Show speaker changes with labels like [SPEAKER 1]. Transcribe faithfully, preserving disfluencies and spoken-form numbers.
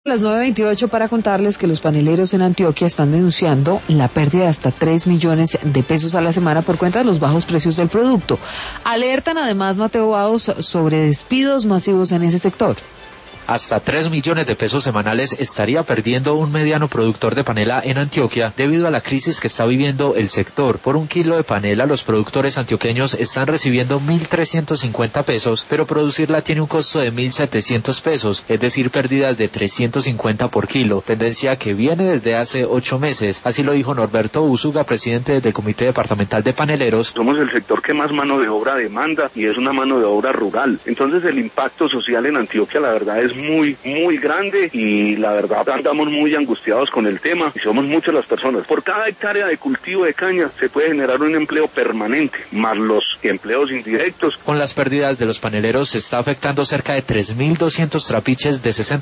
[SPEAKER 1] Las nueve veintiocho para contarles que los paneleros en Antioquia están denunciando la pérdida de hasta tres millones de pesos a la semana por cuenta de los bajos precios del producto. Alertan además, Mateo Baos, sobre despidos masivos en ese sector.
[SPEAKER 2] Hasta tres millones de pesos semanales estaría perdiendo un mediano productor de panela en Antioquia debido a la crisis que está viviendo el sector. Por un kilo de panela los productores antioqueños están recibiendo mil trescientos cincuenta pesos, pero producirla tiene un costo de mil setecientos pesos, es decir, pérdidas de trescientos cincuenta por kilo, tendencia que viene desde hace ocho meses. Así lo dijo Norberto Úsuga, presidente del Comité Departamental de Paneleros.
[SPEAKER 3] Somos el sector que más mano de obra demanda y es una mano de obra rural. Entonces el impacto social en Antioquia, la verdad, es muy, muy grande y la verdad andamos muy angustiados con el tema y somos muchas las personas. Por cada hectárea de cultivo de caña se puede generar un empleo permanente, más los empleos indirectos.
[SPEAKER 2] Con las pérdidas de los paneleros se está afectando cerca de tres mil doscientos trapiches de sesenta